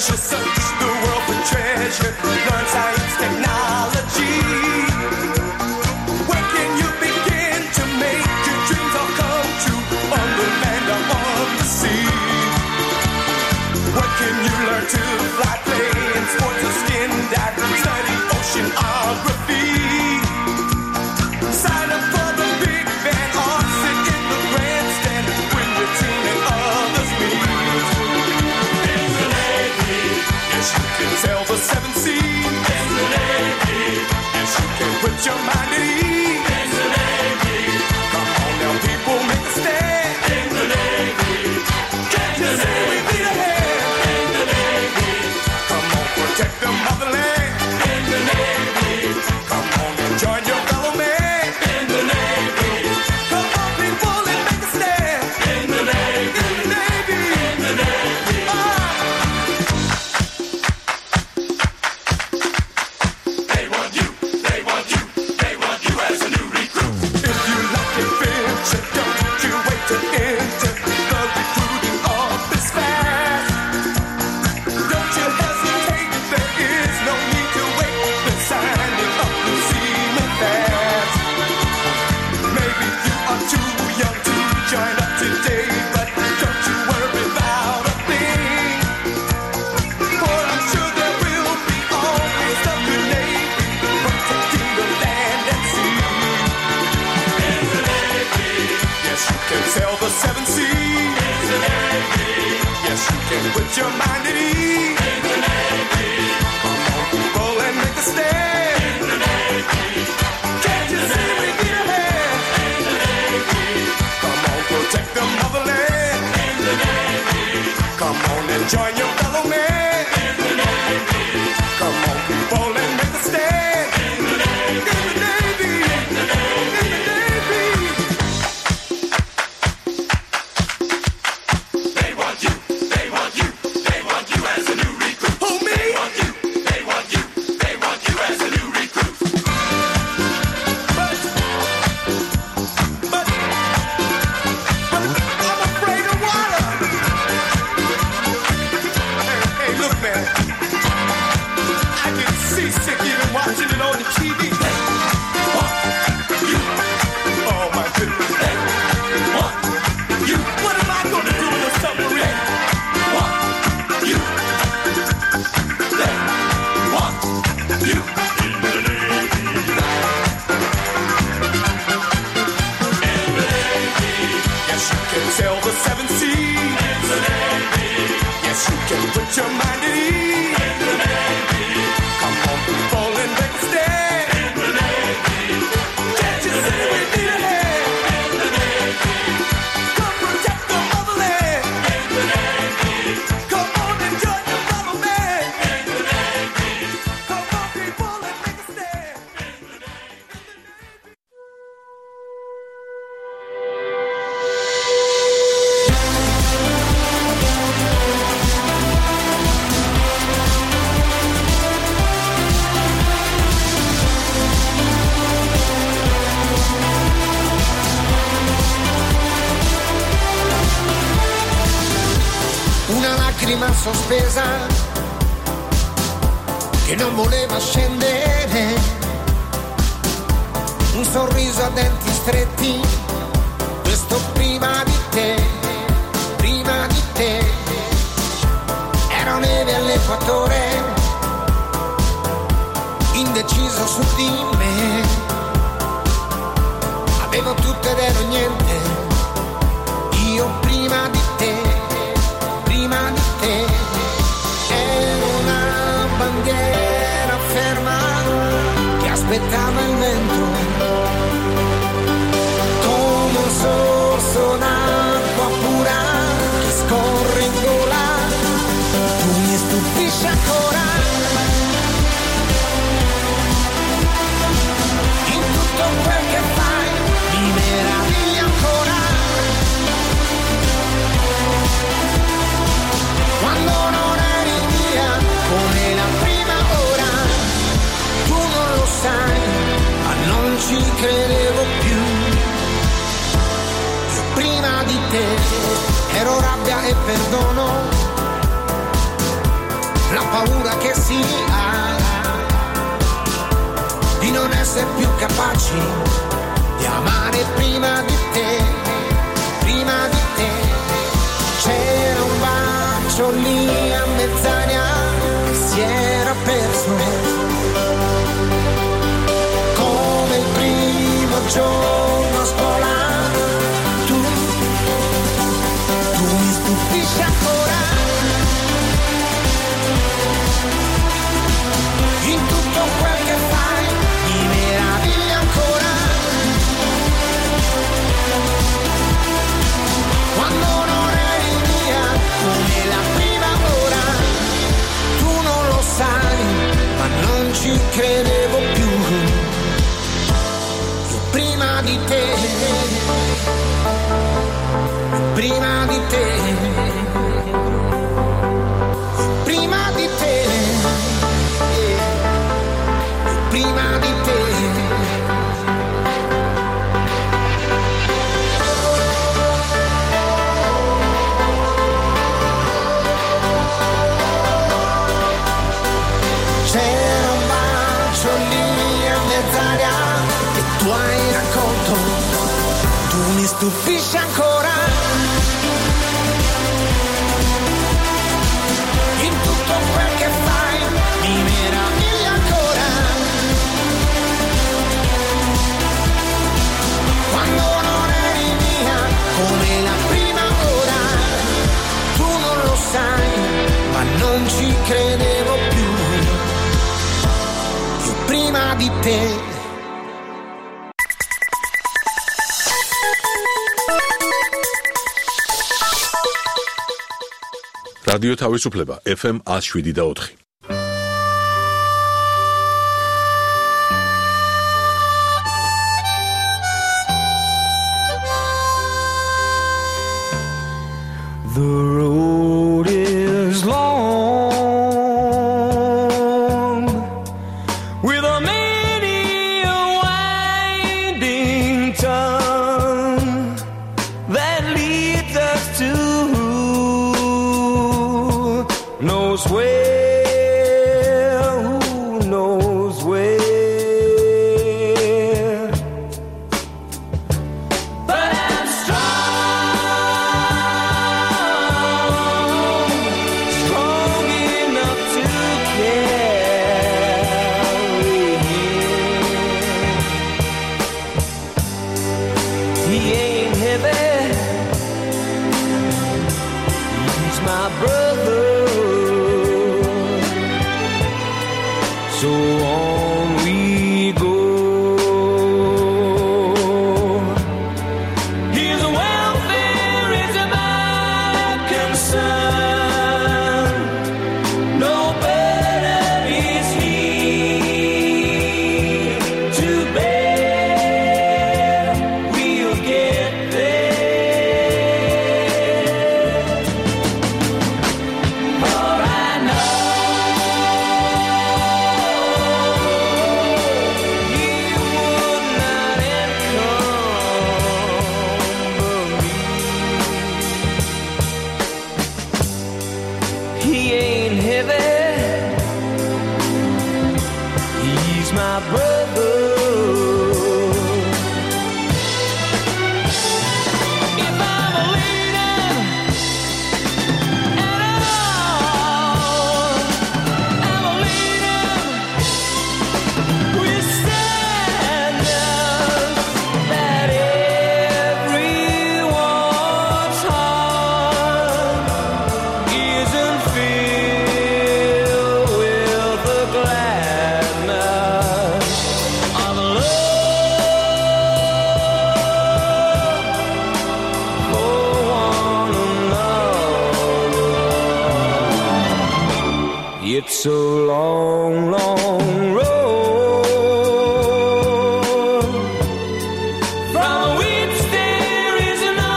She'll search the world for treasure, learn science, technology. When can you begin to make your dreams all come true on the land or on the sea? When can you learn to fly, play in sports or skin dive, study oceanography? Sign up for the big band or sit in the grandstand when your team and others meet. In the Navy, yes you can sail the seven seas. In the Navy, yes you can put your mind at ease. In the Navy, come on now people, make a stand. In the Navy, can't you see we need a hand? In the Navy, come on, protect the motherland. In the Navy, come on and join your fellow man. In the Navy, come on people and make a stand. In the Navy, in the Navy, in the Navy. They want you, they want you, they want you as a new recruit. If you like adventure, don't you wait to enter the recruiting office fast. Don't you hesitate, there is no need to wait. The signing up will seem fast. Maybe you are too young to join up today, but don't you worry about a thing. For I'm sure there will be always a good Navy protecting the land and sea. In the Navy, yes you can sail the seven seas. In the Navy, yes you can put your mind at ease. In the Navy, come on people and make a stand. In the Navy, can't you see we need a hand? In the Navy, come on protect the motherland. In the Navy, come on and join your fellow man. In the Navy, come on people and make a stand. In the Navy, in the Navy, in the Navy, in the Navy. They want you, they want you, they want you as a new recruit. Who, me? They want you, they want you, they want you as a new recruit. But I'm afraid of water. Hey, look, man, I get seasick even watching it on the TV. They want you. Oh my goodness. They want you. What am I gonna do with a submarine? Want you. They want you. In the Navy. In the Navy. Yes, you can sail the seven seas. In the Navy. Yes, you can put your mind at ease. In the Navy. Come on, people, and make a stand. In the Navy. Can't you see we need a hand? In the Navy. Come protect the motherland. In the Navy. Come on and join your fellow man. In the Navy. Come on, people, and make a stand. In the Navy. Una lacrima sospesa che non voleva scendere, un sorriso a denti stretti, questo prima di te, prima di te. Ero neve all'equatore, indeciso su di me, avevo tutto ed ero niente, io prima di te, prima di te. Ero una bandiera ferma che aspettava il vento, come un sorso d'acqua pura che scorre in gola. Tu mi stupisci ancora in tutto quel che fai, mi meravigli ancora quando non eri via come la prima ora. Tu non lo sai, ma non ci credevo più. Io prima di te ero rabbia e perdono, la paura che si ha di non essere più capaci di amare prima di te, prima di te. C'era un bacio lì a mezz'aria che si era perso, come il primo giorno a scuola. Tu mi stupisci ancora, in tutto quel che fai mi meraviglia ancora, quando non eri mia come la prima ora. Tu non lo sai, ma non ci credevo più, io prima di te, prima di te, prima di te, prima di te. C'era un bacio lì a mezz'aria che tu hai raccolto, tu mi stupisci ancora, in tutto quel che fai mi meraviglia ancora, quando non eri mia come la prima ora. Tu non lo sai, ma non ci credevo più, io prima di te. რადიო თავისუფლება FM 107.4. The road is long, with a many a winding tongue that leads us to knows where, who knows where. But I'm strong enough to carry him. He ain't heavy, he's my brother. So on we go. His welfare is my concern. No burden is he to bear. We'll get there. For I know he ain't heavy, he's my brother. If I'm a leader at all, I'm a leader with standards that everyone's heart isn't filled with the gladness of love for one another. It's a long, long road from which there is no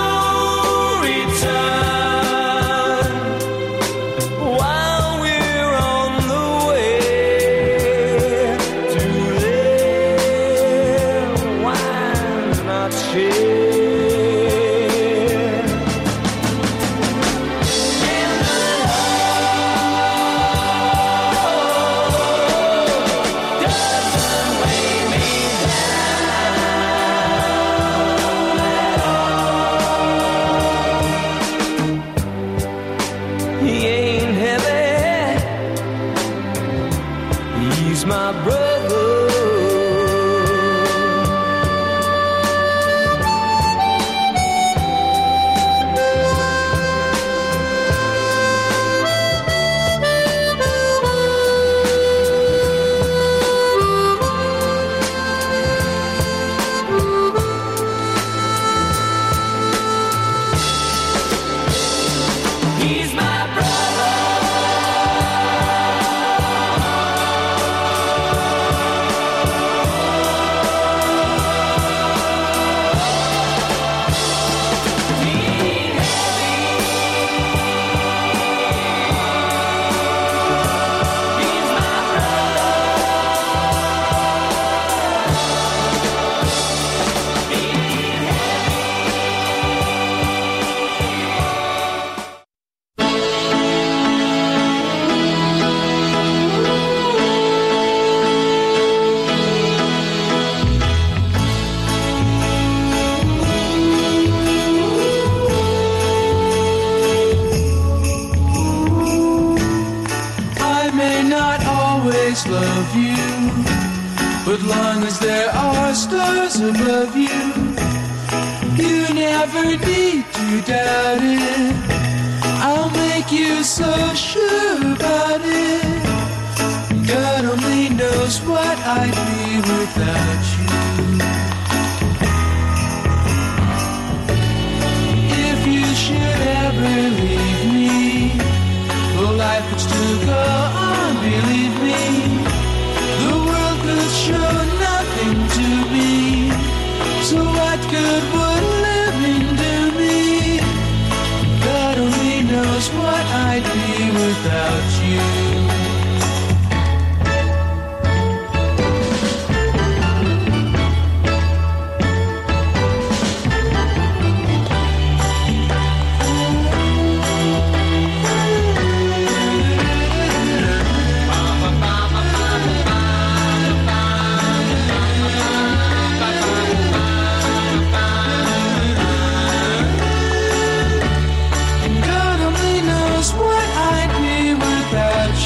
return. While we're on the way to there, why not share? And the love always love you. But long as there are stars above you, you never need to doubt it. I'll make you so sure about it. God only knows what I'd be without you. If you should ever leave me, well, life would still go on, believe me. The world could show nothing to me. So what good would living do me? God only knows what I'd be without you. God only knows what I'd be without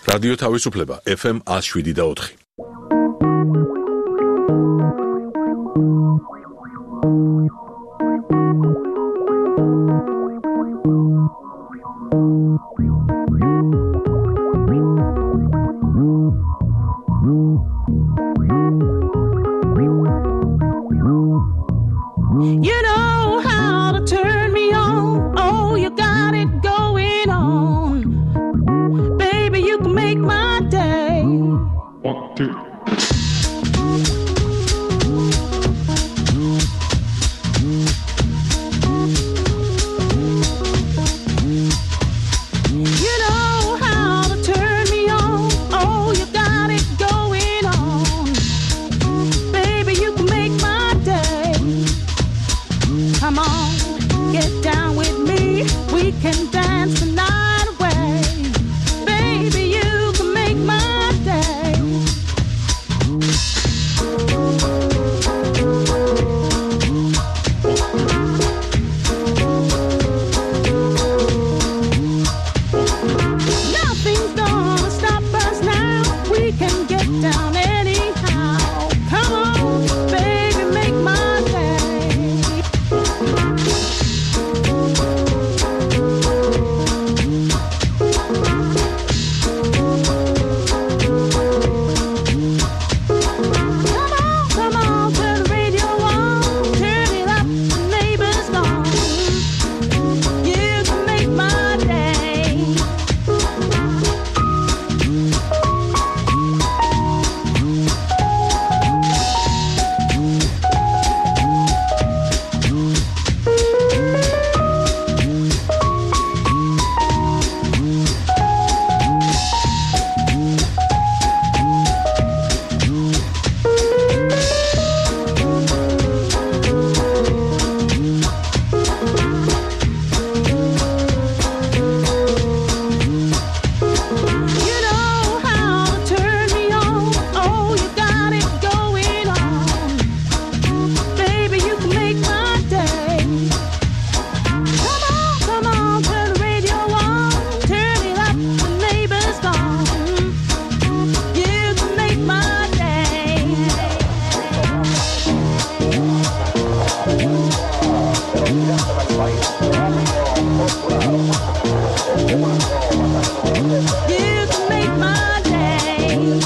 რადიო თავისუფლება FM 107.4. You know how to turn me on. Oh, you got it going on. Baby, you can make my day. 1, 2. You know how to turn me on. Oh, you got it going on. Baby, you can make my day. Come on, get down with me. We can dance the night away. Baby, you can make my day. Nothing's gonna stop us now. We can get down anyhow. Come on, baby, make my day. Come on, turn the radio on, turn it up, the neighbor's gone. You can make my day. You know how to turn me on. Oh, you got it going on. Baby, you can make my day. Come on, turn the radio on, turn it up, the neighbor's gone. You can make my day. You can make my day.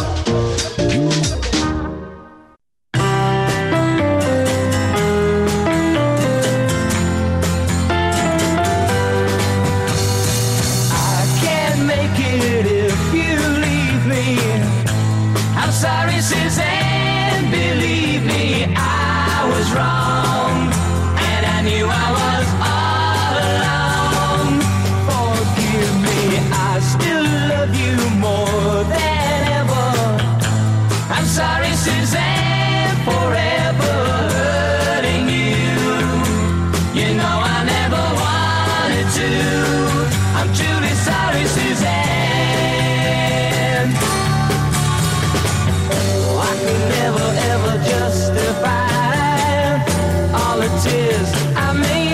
I can't make it if you leave me. I'm sorry, Suzanne, believe me, I was wrong, and I knew I was all alone. Forgive me, I still love you more than ever. I'm sorry, Suzanne, forever hurting you. You know I never wanted to. I'm truly sorry, Suzanne. Oh, I could never ever justify all the tears I made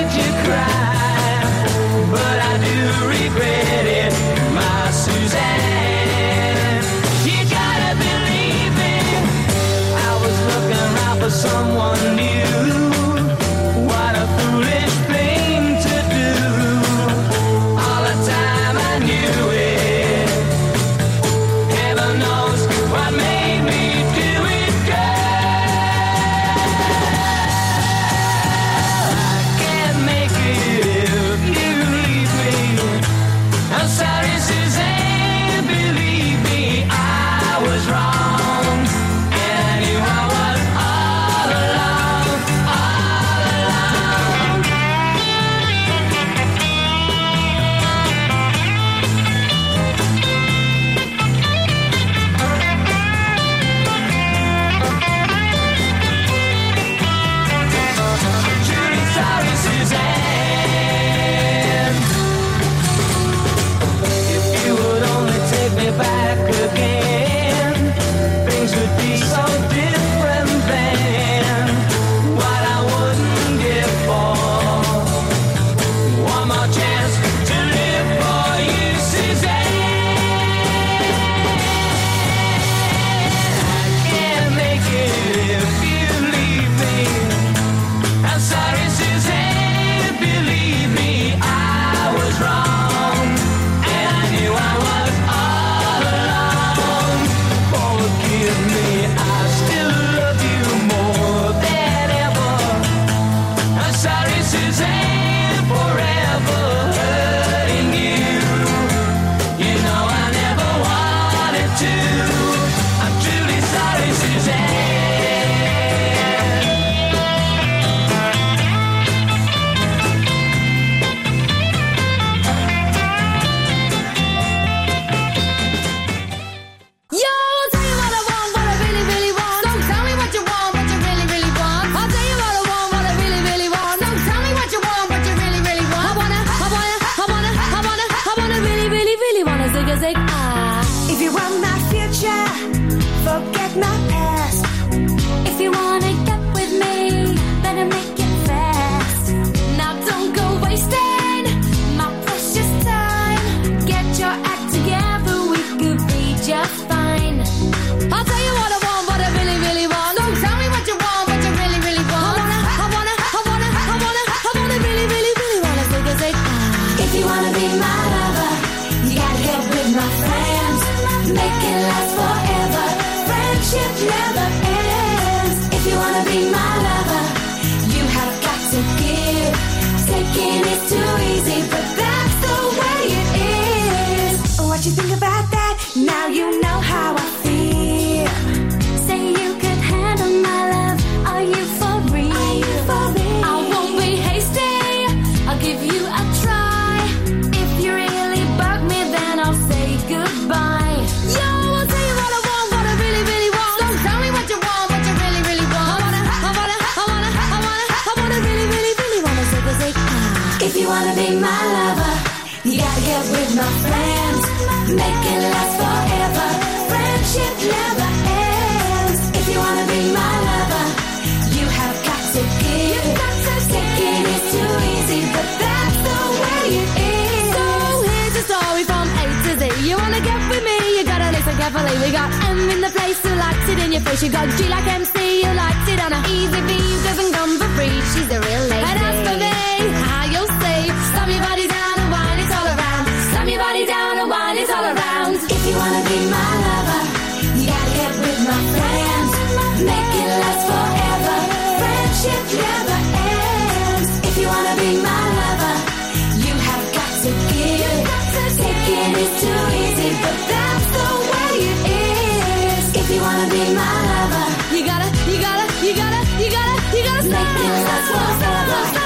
get with my friends, make it last forever. Friendship never ends. If you wanna be my lover, you have got to give. Taking is too easy, but that's the way it is. So here's a story from A to Z. You wanna get with me, you gotta listen carefully. We got M in the place who likes it in your face. You got G like MC who likes it on a easy V who doesn't come for free. She's a real lady. And as for me, how you'll see, slam your body down and wine it all around. Slam your body down and wine it all around. If you wanna be my lover, you gotta get with my friends, make it last forever. Friendship never ends. If you wanna be my lover, you have got to give. Taking is too easy, but that's the way it is. If you wanna be my lover, you gotta make it last forever.